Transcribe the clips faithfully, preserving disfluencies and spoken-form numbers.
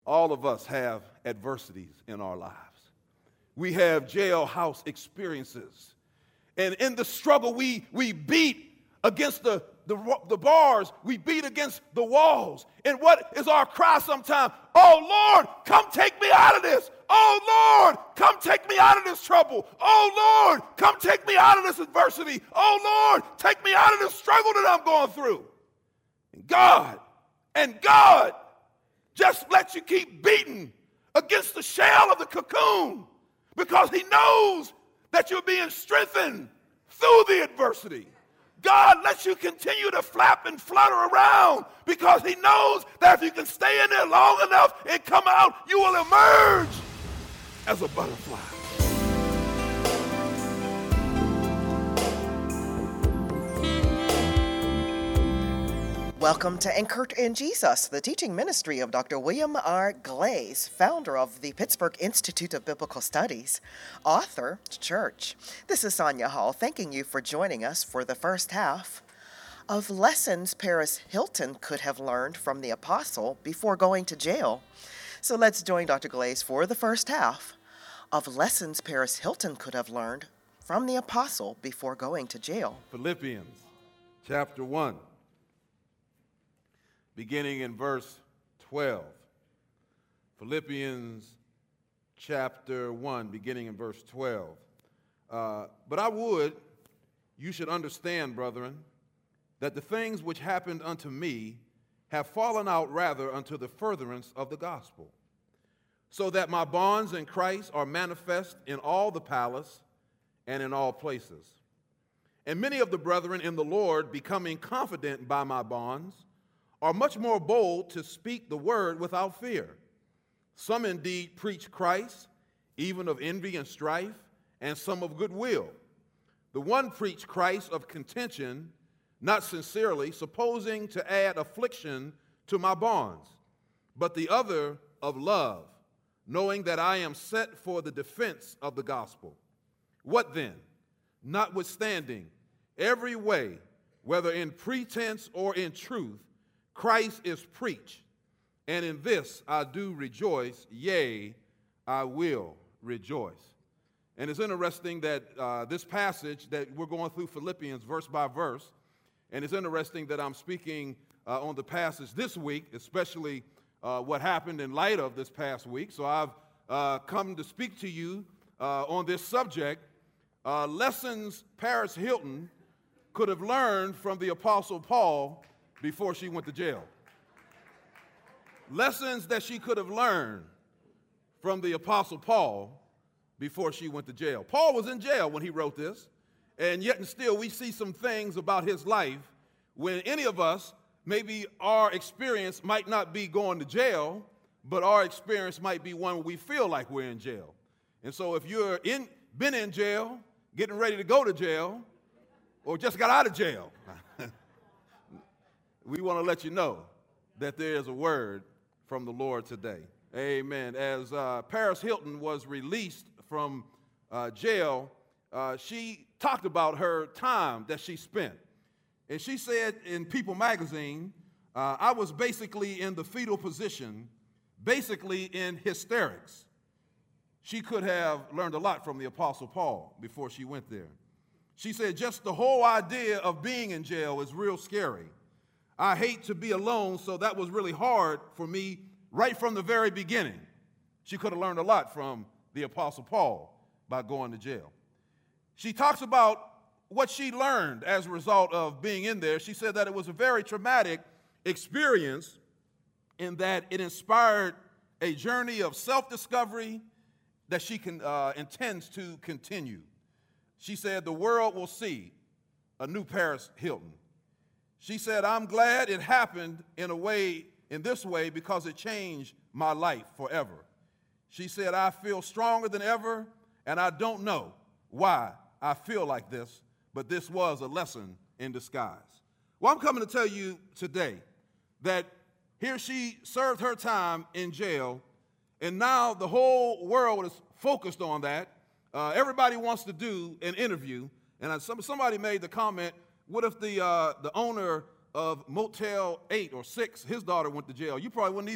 All of us have adversities in our lives. We have jailhouse experiences. And in the struggle, we, we beat against the, the, the bars. We beat against the walls. And what is our cry sometimes? Oh, Lord, come take me out of this. Oh, Lord, come take me out of this trouble. Oh, Lord, come take me out of this adversity. Oh, Lord, take me out of this struggle that I'm going through. And God, and God just lets you keep beating against the shell of the cocoon because he knows that you're being strengthened through the adversity. God lets you continue to flap and flutter around because he knows that if you can stay in there long enough and come out, you will emerge as a butterfly. Welcome to Anchored in Jesus, the teaching ministry of Doctor William R. Glaze, founder of the Pittsburgh Institute of Biblical Studies, author, church. This is Sonia Hall, thanking you for joining us for the first half of lessons Paris Hilton could have learned from the apostle before going to jail. So let's join Doctor Glaze for the first half of lessons Paris Hilton could have learned from the apostle before going to jail. Philippians chapter one. Beginning in verse twelve. Philippians chapter one, beginning in verse twelve. Uh, but I would, you should understand, brethren, that the things which happened unto me have fallen out rather unto the furtherance of the gospel, so that my bonds in Christ are manifest in all the palace and in all places. And many of the brethren in the Lord, becoming confident by my bonds, are much more bold to speak the word without fear. Some indeed preach Christ, even of envy and strife, and some of goodwill. The one preached Christ of contention, not sincerely, supposing to add affliction to my bonds, but the other of love, knowing that I am set for the defense of the gospel. What then? Notwithstanding, every way, whether in pretense or in truth, Christ is preached, and in this I do rejoice, yea, I will rejoice. And it's interesting that uh, this passage that we're going through Philippians verse by verse, and it's interesting that I'm speaking uh, on the passage this week, especially uh, what happened in light of this past week. So I've uh, come to speak to you uh, on this subject, uh, lessons Paris Hilton could have learned from the Apostle Paul before she went to jail. Lessons that she could have learned from the Apostle Paul before she went to jail. Paul was in jail when he wrote this, and yet and still we see some things about his life when any of us, maybe our experience might not be going to jail, but our experience might be one where we feel like we're in jail. And so if you're in, been in jail, getting ready to go to jail, or just got out of jail, we want to let you know that there is a word from the Lord today. Amen. As uh, Paris Hilton was released from uh, jail, uh, she talked about her time that she spent. And she said in People magazine, uh, I was basically in the fetal position, basically in hysterics. She could have learned a lot from the Apostle Paul before she went there. She said just the whole idea of being in jail is real scary. I hate to be alone, so that was really hard for me right from the very beginning. She could have learned a lot from the Apostle Paul by going to jail. She talks about what she learned as a result of being in there. She said that it was a very traumatic experience in that it inspired a journey of self-discovery that she can, uh, intends to continue. She said the world will see a new Paris Hilton. She said, I'm glad it happened in a way, in this way, because it changed my life forever. She said, I feel stronger than ever, and I don't know why I feel like this, but this was a lesson in disguise. Well, I'm coming to tell you today that here she served her time in jail, and now the whole world is focused on that. Uh, everybody wants to do an interview, and I, some, somebody made the comment, what if the uh, the owner of Motel eight or six, his daughter went to jail? You probably wouldn't even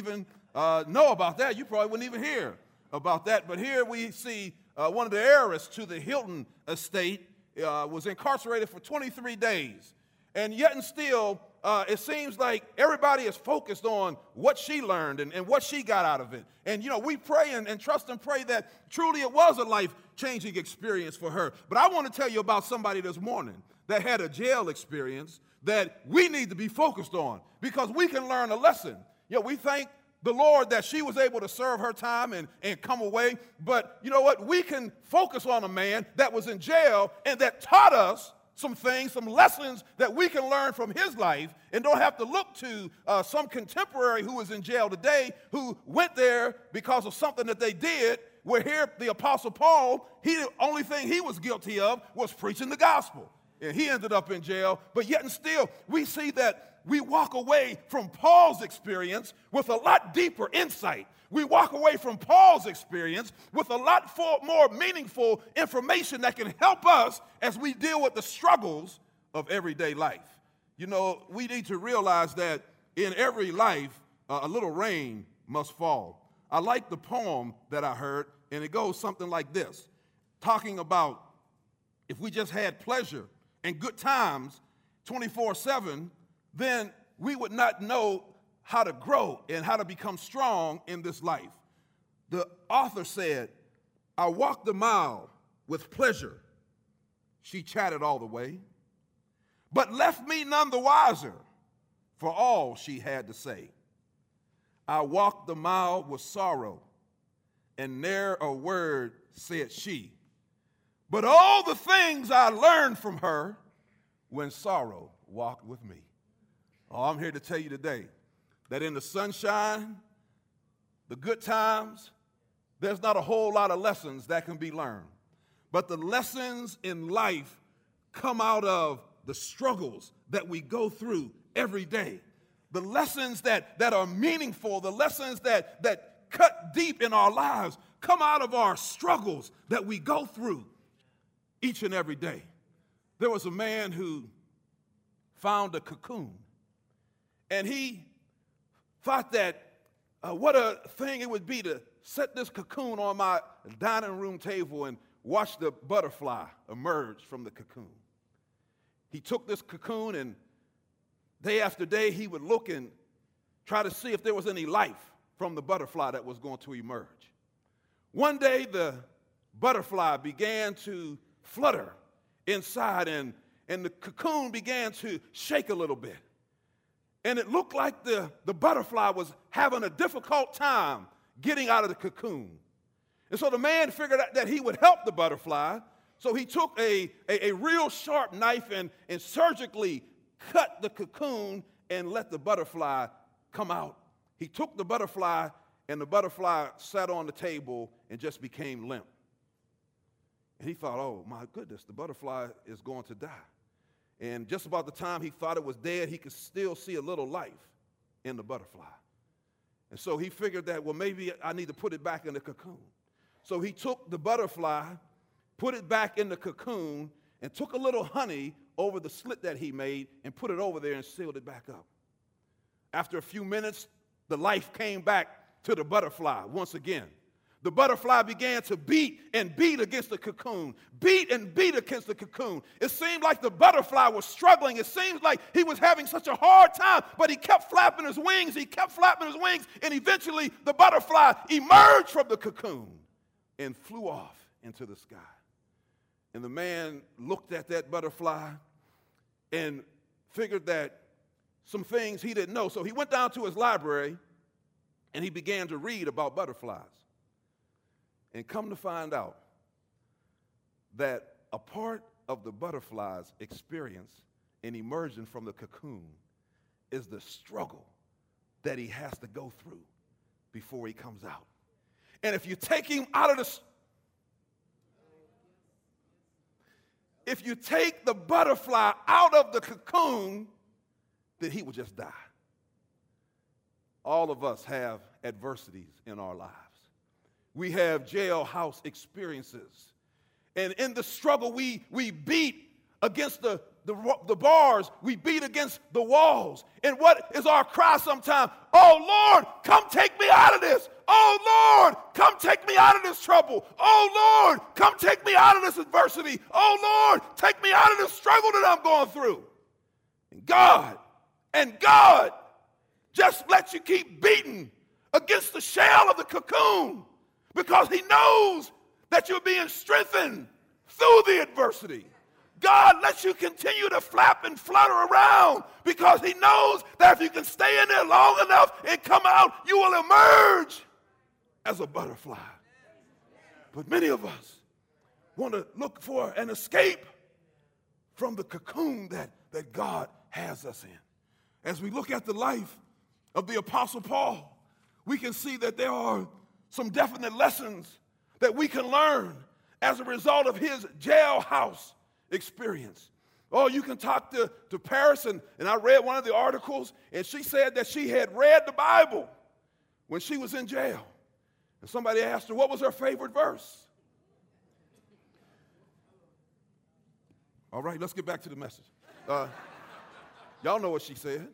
uh, know about that. You probably wouldn't even hear about that. But here we see uh, one of the heiress to the Hilton estate uh, was incarcerated for twenty-three days. And yet and still, uh, it seems like everybody is focused on what she learned and, and what she got out of it. And, you know, we pray and, and trust and pray that truly it was a life-changing experience for her. But I want to tell you about somebody this morning that had a jail experience that we need to be focused on because we can learn a lesson. You know, we thank the Lord that she was able to serve her time and, and come away. But you know what? We can focus on a man that was in jail and that taught us some things, some lessons that we can learn from his life and don't have to look to uh, some contemporary who is in jail today who went there because of something that they did, where here the Apostle Paul, he, the only thing he was guilty of was preaching the gospel. And he ended up in jail, but yet and still we see that we walk away from Paul's experience with a lot deeper insight. We walk away from Paul's experience with a lot more meaningful information that can help us as we deal with the struggles of everyday life. You know, we need to realize that in every life, uh, a little rain must fall. I like the poem that I heard, and it goes something like this, talking about if we just had pleasure and good times twenty-four seven, then we would not know how to grow and how to become strong in this life. The author said, I walked a mile with pleasure. She chatted all the way, but left me none the wiser for all she had to say. I walked the mile with sorrow, and ne'er a word said she. But all the things I learned from her when sorrow walked with me. Oh, I'm here to tell you today that in the sunshine, the good times, there's not a whole lot of lessons that can be learned. But the lessons in life come out of the struggles that we go through every day. The lessons that, that are meaningful, the lessons that, that cut deep in our lives come out of our struggles that we go through each and every day. There was a man who found a cocoon, and he thought that uh, what a thing it would be to set this cocoon on my dining room table and watch the butterfly emerge from the cocoon. He took this cocoon, and day after day he would look and try to see if there was any life from the butterfly that was going to emerge. One day the butterfly began to flutter inside, and, and the cocoon began to shake a little bit. And it looked like the, the butterfly was having a difficult time getting out of the cocoon. And so the man figured out that he would help the butterfly. So he took a, a, a real sharp knife and, and surgically cut the cocoon and let the butterfly come out. He took the butterfly, and the butterfly sat on the table and just became limp. And he thought, oh, my goodness, the butterfly is going to die. And just about the time he thought it was dead, he could still see a little life in the butterfly. And so he figured that, well, maybe I need to put it back in the cocoon. So he took the butterfly, put it back in the cocoon, and took a little honey over the slit that he made and put it over there and sealed it back up. After a few minutes, the life came back to the butterfly once again. The butterfly began to beat and beat against the cocoon, beat and beat against the cocoon. It seemed like the butterfly was struggling. It seemed like he was having such a hard time, but he kept flapping his wings. He kept flapping his wings, and eventually the butterfly emerged from the cocoon and flew off into the sky. And the man looked at that butterfly and figured that some things he didn't know. So he went down to his library, and he began to read about butterflies. And come to find out that a part of the butterfly's experience in emerging from the cocoon is the struggle that he has to go through before he comes out. And if you take him out of the, if you take the butterfly out of the cocoon, then he will just die. All of us have adversities in our lives. We have jailhouse experiences. And in the struggle, we, we beat against the, the, the bars. We beat against the walls. And what is our cry sometimes? Oh, Lord, come take me out of this. Oh, Lord, come take me out of this trouble. Oh, Lord, come take me out of this adversity. Oh, Lord, take me out of this struggle that I'm going through. And God, and God just lets you keep beating against the shell of the cocoon because he knows that you're being strengthened through the adversity. God lets you continue to flap and flutter around because he knows that if you can stay in there long enough and come out, you will emerge as a butterfly. But many of us want to look for an escape from the cocoon that, that God has us in. As we look at the life of the Apostle Paul, we can see that there are some definite lessons that we can learn as a result of his jailhouse experience. Oh, you can talk to, to Paris, and, and I read one of the articles, and she said that she had read the Bible when she was in jail. And somebody asked her, what was her favorite verse? All right, let's get back to the message. Uh, y'all know what she said.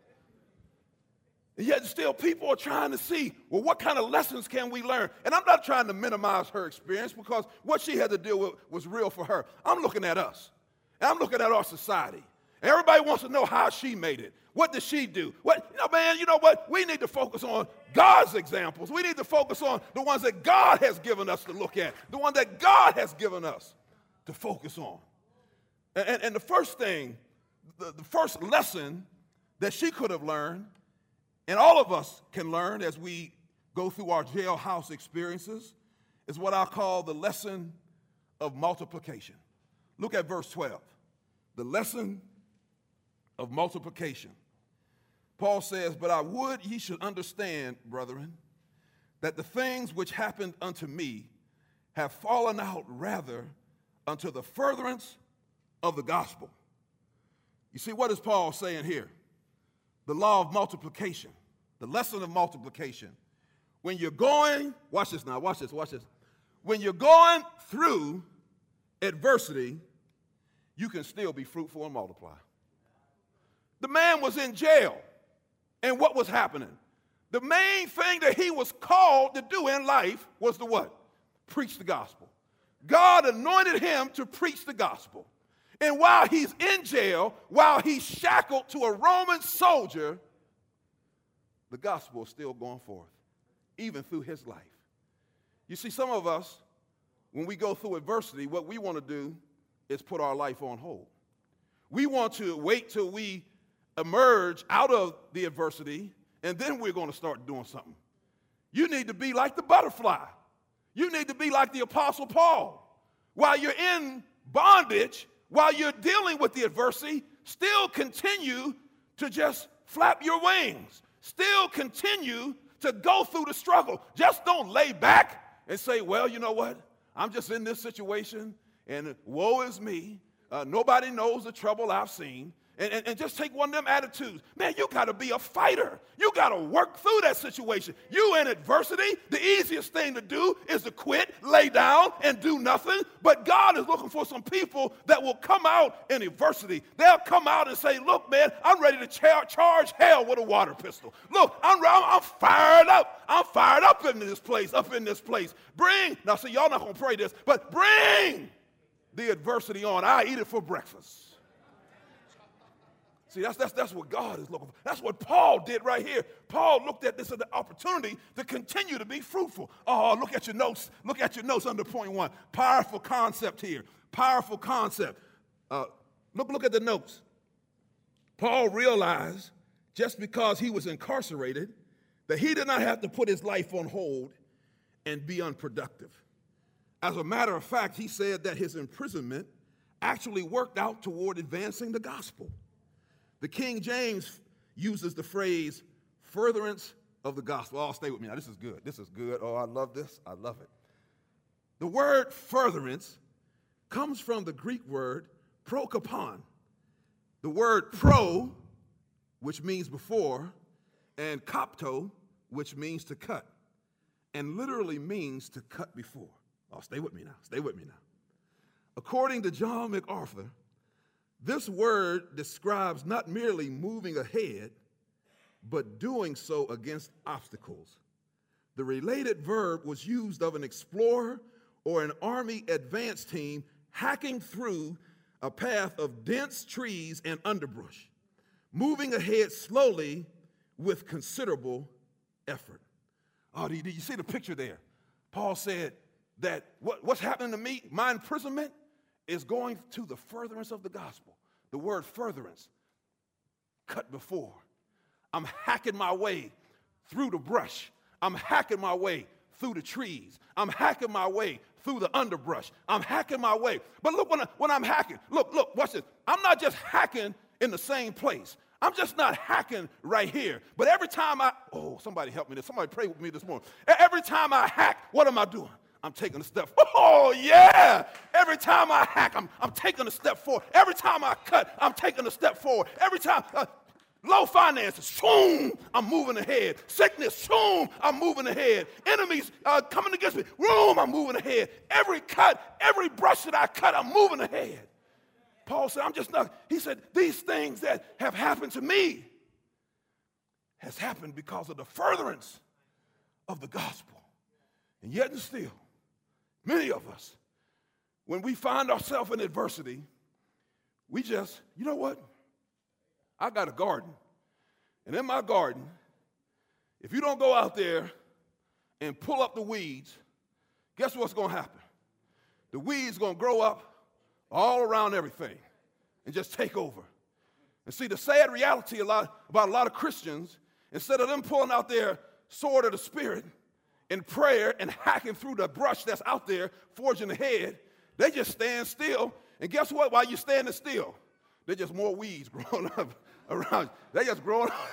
And yet still people are trying to see, well, what kind of lessons can we learn? And I'm not trying to minimize her experience because what she had to deal with was real for her. I'm looking at us. And I'm looking at our society. And everybody wants to know how she made it. What did she do? What, you know, man, you know what? We need to focus on God's examples. We need to focus on the ones that God has given us to look at, the one that God has given us to focus on. And, and, and the first thing, the, the first lesson that she could have learned, and all of us can learn as we go through our jailhouse experiences, is what I call the lesson of multiplication. Look at verse twelve. The lesson of multiplication. Paul says, but I would ye should understand, brethren, that the things which happened unto me have fallen out rather unto the furtherance of the gospel. You see, what is Paul saying here? The law of multiplication, the lesson of multiplication. When you're going, watch this now, watch this, watch this. When you're going through adversity, you can still be fruitful and multiply. The man was in jail, and what was happening? The main thing that he was called to do in life was to what? Preach the gospel. God anointed him to preach the gospel. And while he's in jail, while he's shackled to a Roman soldier, the gospel is still going forth, even through his life. You see, some of us, when we go through adversity, what we want to do is put our life on hold. We want to wait till we emerge out of the adversity, and then we're going to start doing something. You need to be like the butterfly. You need to be like the Apostle Paul. While you're in bondage, while you're dealing with the adversity, still continue to just flap your wings. Still continue to go through the struggle. Just don't lay back and say, well, you know what? I'm just in this situation, and woe is me. Uh, nobody knows the trouble I've seen. And, and, and just take one of them attitudes. Man, you got to be a fighter. You got to work through that situation. You in adversity, the easiest thing to do is to quit, lay down, and do nothing. But God is looking for some people that will come out in adversity. They'll come out and say, look, man, I'm ready to char- charge hell with a water pistol. Look, I'm, I'm, I'm fired up. I'm fired up in this place, up in this place. Bring, now see, y'all not going to pray this, but bring the adversity on. I eat it for breakfast. See, that's, that's, that's what God is looking for. That's what Paul did right here. Paul looked at this as an opportunity to continue to be fruitful. Oh, look at your notes. Look at your notes under point one. Powerful concept here. Powerful concept. Uh, look, look at the notes. Paul realized just because he was incarcerated that he did not have to put his life on hold and be unproductive. As a matter of fact, he said that his imprisonment actually worked out toward advancing the gospel. The King James uses the phrase furtherance of the gospel. Oh, stay with me now. This is good. This is good. Oh, I love this. I love it. The word furtherance comes from the Greek word prokopon. The word pro, which means before, and kopto, which means to cut, and literally means to cut before. Oh, stay with me now. Stay with me now. According to John MacArthur, This word describes not merely moving ahead, but doing so against obstacles. The related verb was used of an explorer or an army advance team hacking through a path of dense trees and underbrush, moving ahead slowly with considerable effort. Oh, did you see the picture there? Paul said that what, what's happening to me, my imprisonment, is going to the furtherance of the gospel. The word furtherance, cut before. I'm hacking my way through the brush. I'm hacking my way through the trees. I'm hacking my way through the underbrush. I'm hacking my way. But look, when, I, when I'm hacking, look, look, watch this. I'm not just hacking in the same place. I'm just not hacking right here. But every time I, oh, somebody help me. Somebody pray with me this morning. Every time I hack, what am I doing? I'm taking a step. Oh, yeah. Every time I hack, I'm, I'm taking a step forward. Every time I cut, I'm taking a step forward. Every time, uh, low finances, soon, I'm moving ahead. Sickness, soon, I'm moving ahead. Enemies uh, coming against me, boom, I'm moving ahead. Every cut, every brush that I cut, I'm moving ahead. Paul said, I'm just not, he said, these things that have happened to me has happened because of the furtherance of the gospel. And yet and still, many of us, when we find ourselves in adversity, we just, you know what? I got a garden. And in my garden, if you don't go out there and pull up the weeds, guess what's going to happen? The weeds going to grow up all around everything and just take over. And see, the sad reality a lot, about a lot of Christians, instead of them pulling out their sword of the Spirit in prayer and hacking through the brush that's out there, forging ahead, they just stand still. And guess what? While you're standing still, there's just more weeds growing up around you. They just growing up.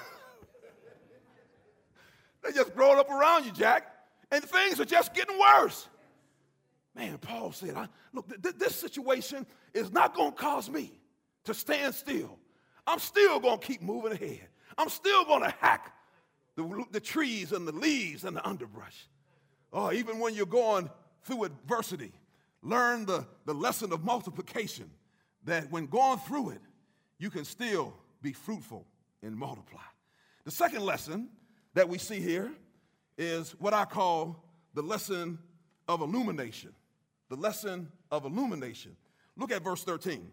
They just growing up around you, Jack. And things are just getting worse. Man, Paul said, I, look, th- th- this situation is not going to cause me to stand still. I'm still going to keep moving ahead. I'm still going to hack the, the trees and the leaves and the underbrush. Oh, even when you're going through adversity, learn the, the lesson of multiplication, that when going through it, you can still be fruitful and multiply. The second lesson that we see here is what I call the lesson of illumination. The lesson of illumination. Look at verse thirteen.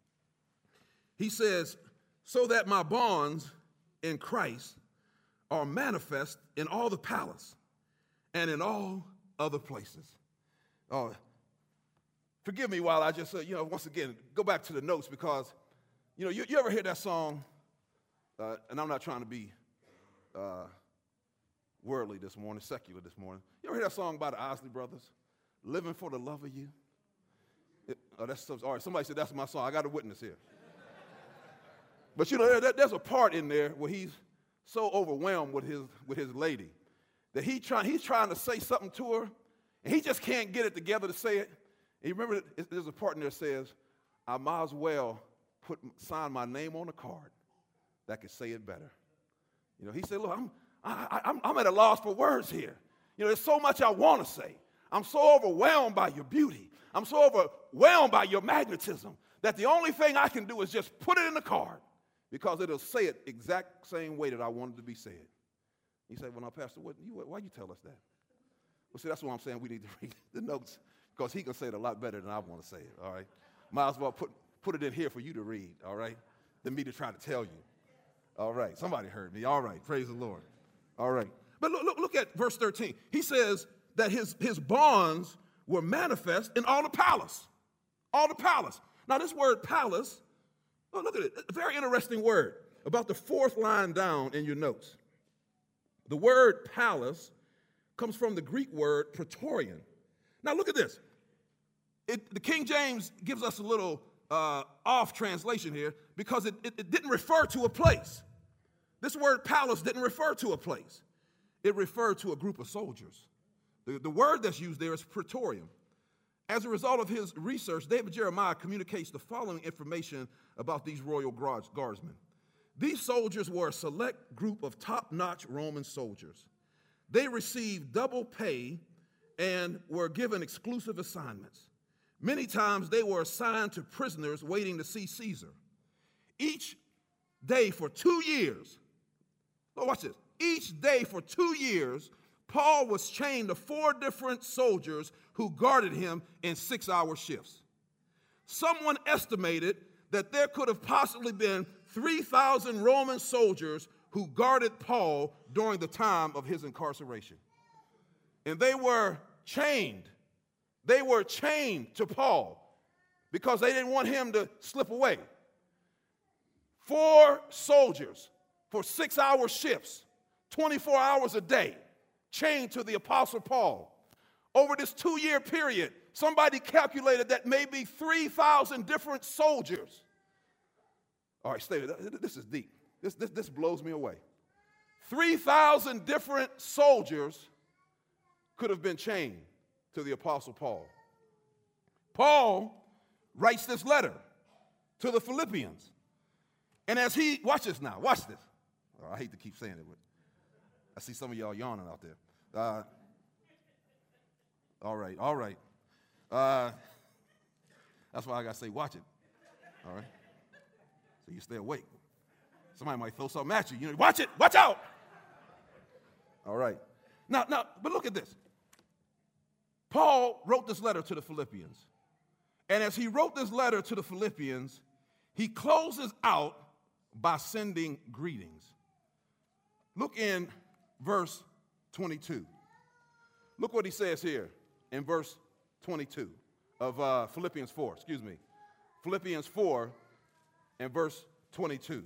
He says, so that my bonds in Christ are manifest in all the palace and in all other places. Oh, forgive me while I just, uh, you know, once again, go back to the notes because, you know, you, you ever hear that song, uh, and I'm not trying to be uh, worldly this morning, secular this morning. You ever hear that song by the Isley Brothers? Living for the love of you. It, oh, that's all right. Somebody said that's my song. I got a witness here. But you know, there, there's a part in there where he's so overwhelmed with his with his lady that he try, he's trying to say something to her, and he just can't get it together to say it. And you remember, there's a part in there that says, "I might as well put sign my name on a card that could say it better." You know, he said, "Look, I'm I, I, I'm at a loss for words here. You know, there's so much I want to say. I'm so overwhelmed by your beauty. I'm so overwhelmed by your magnetism that the only thing I can do is just put it in the card because it'll say it exact same way that I want it to be said." He said, "Well, now, Pastor, what, you, why you tell us that?" Well, see, that's what I'm saying. We need to read the notes because he can say it a lot better than I want to say it, all right? Might as well put, put it in here for you to read, all right, than me to try to tell you. All right, somebody heard me. All right, praise the Lord. All right. But look, look, look at verse thirteen. He says that his, his bonds were manifest in all the palace. All the palace. Now, this word palace, oh, look at it. A very interesting word. About the fourth line down in your notes. The word palace comes from the Greek word praetorian. Now, look at this. It, the King James gives us a little uh, off translation here because it, it, it didn't refer to a place. This word palace didn't refer to a place. It referred to a group of soldiers. The, the word that's used there is praetorium. As a result of his research, David Jeremiah communicates the following information about these royal guards, guardsmen. These soldiers were a select group of top-notch Roman soldiers. They received double pay and were given exclusive assignments. Many times they were assigned to prisoners waiting to see Caesar. Each day for two years, oh, watch this. Each day for two years, Paul was chained to four different soldiers who guarded him in six-hour shifts. Someone estimated that there could have possibly been three thousand Roman soldiers who guarded Paul during the time of his incarceration. And they were chained. They were chained to Paul because they didn't want him to slip away. Four soldiers for six-hour shifts, twenty-four hours a day, chained to the Apostle Paul. Over this two-year period, somebody calculated that maybe three thousand different soldiers. All right, stay there. This is deep. This, this, this blows me away. three thousand different soldiers could have been chained to the Apostle Paul. Paul writes this letter to the Philippians. And as he, watch this now, watch this. Oh, I hate to keep saying it, but I see some of y'all yawning out there. Uh, all right, all right. Uh, that's why I got to say watch it. All right? So you stay awake. Somebody might throw something at you. You know, watch it, watch out. All right. Now, now, but look at this. Paul wrote this letter to the Philippians. And as he wrote this letter to the Philippians, he closes out by sending greetings. Look in verse twenty-two. Look what he says here in verse twenty-two of uh, Philippians four, excuse me. Philippians four and verse twenty-two.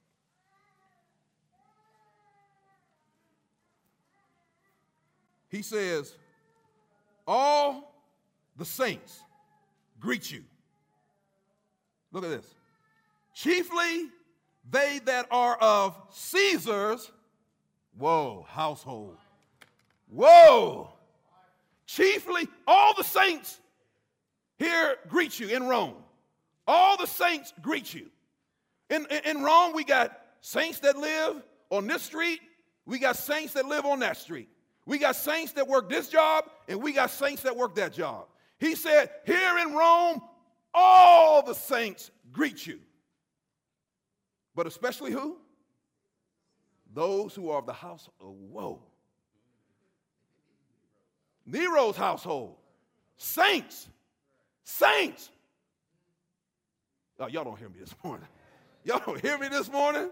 He says, all the saints greet you. Look at this. Chiefly they that are of Caesar's, whoa, household. Whoa. Chiefly all the saints here greet you in Rome. All the saints greet you. In, in, in Rome, we got saints that live on this street. We got saints that live on that street. We got saints that work this job, and we got saints that work that job. He said, here in Rome, all the saints greet you. But especially who? Those who are of the house of, whoa. Nero's household. Saints. Saints. Oh, y'all don't hear me this morning. Y'all don't hear me this morning?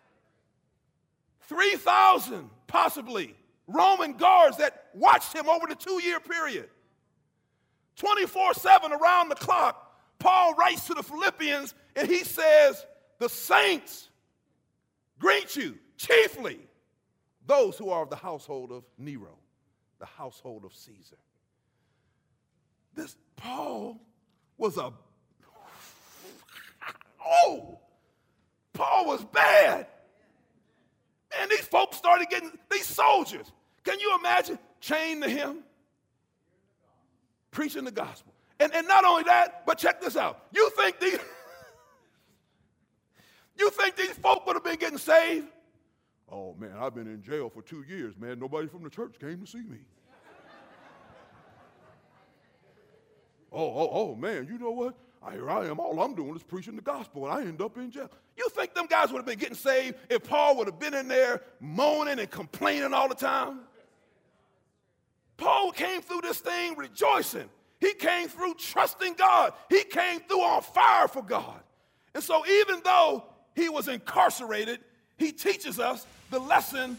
three thousand, possibly, Roman guards that watched him over the two-year period. twenty-four seven around the clock, Paul writes to the Philippians, and he says, the saints greet you, chiefly those who are of the household of Nero, the household of Caesar. This Paul was a, oh, Paul was bad. And these folks started getting, these soldiers, can you imagine, chained to him, preaching the gospel. And, and not only that, but check this out. You think these, you think these folk would have been getting saved? Oh, man, I've been in jail for two years, man. Nobody from the church came to see me. oh, oh, oh, man, you know what? I, here I am. All I'm doing is preaching the gospel, and I end up in jail. You think them guys would have been getting saved if Paul would have been in there moaning and complaining all the time? Paul came through this thing rejoicing. He came through trusting God. He came through on fire for God. And so even though he was incarcerated, he teaches us the lesson.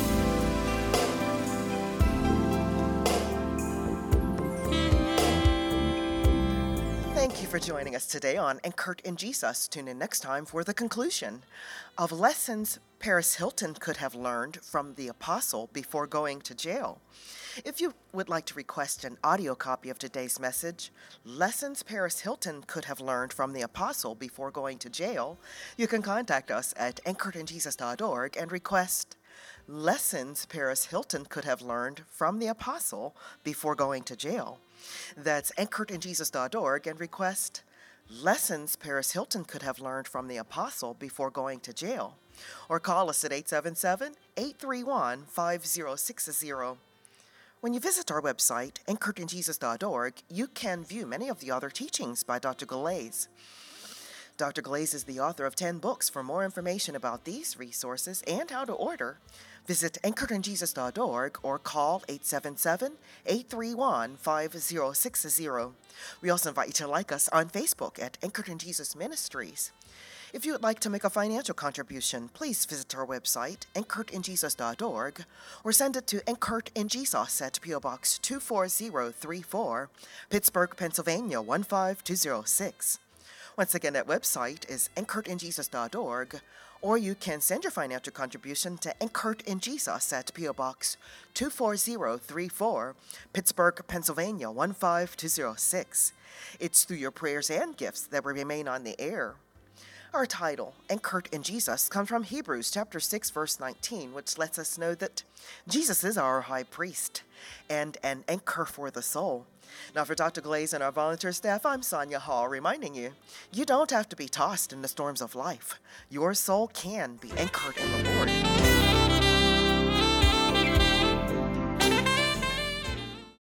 Thank you for joining us today on Anchored in Jesus. Tune in next time for the conclusion of lessons Paris Hilton could have learned from the apostle before going to jail. If you would like to request an audio copy of today's message, Lessons Paris Hilton Could Have Learned from the Apostle Before Going to Jail, you can contact us at anchored in jesus dot org and request Lessons Paris Hilton Could Have Learned from the Apostle Before Going to Jail. That's anchored in jesus dot org and request Lessons Paris Hilton Could Have Learned from the Apostle Before Going to Jail. Or call us at eight seven seven, eight three one, five zero six zero. When you visit our website, anchored in jesus dot org, you can view many of the other teachings by Doctor Galais. Doctor Glaze is the author of ten books. For more information about these resources and how to order, visit anchored in jesus dot org or call eight seven seven, eight three one, five zero six zero. We also invite you to like us on Facebook at Anchored in Jesus Ministries. If you would like to make a financial contribution, please visit our website, anchored in jesus dot org, or send it to Anchored in Jesus at P O Box two four zero three four, Pittsburgh, Pennsylvania one five two zero six. Once again, that website is anchored in jesus dot org, or you can send your financial contribution to Anchored in Jesus at P O Box two four zero three four, Pittsburgh, Pennsylvania one five two zero six. It's through your prayers and gifts that we remain on the air. Our title, Anchored in Jesus, comes from Hebrews chapter six, verse nineteen, which lets us know that Jesus is our high priest and an anchor for the soul. Now, for Doctor Glaze and our volunteer staff, I'm Sonia Hall, reminding you, you don't have to be tossed in the storms of life. Your soul can be anchored in the Lord.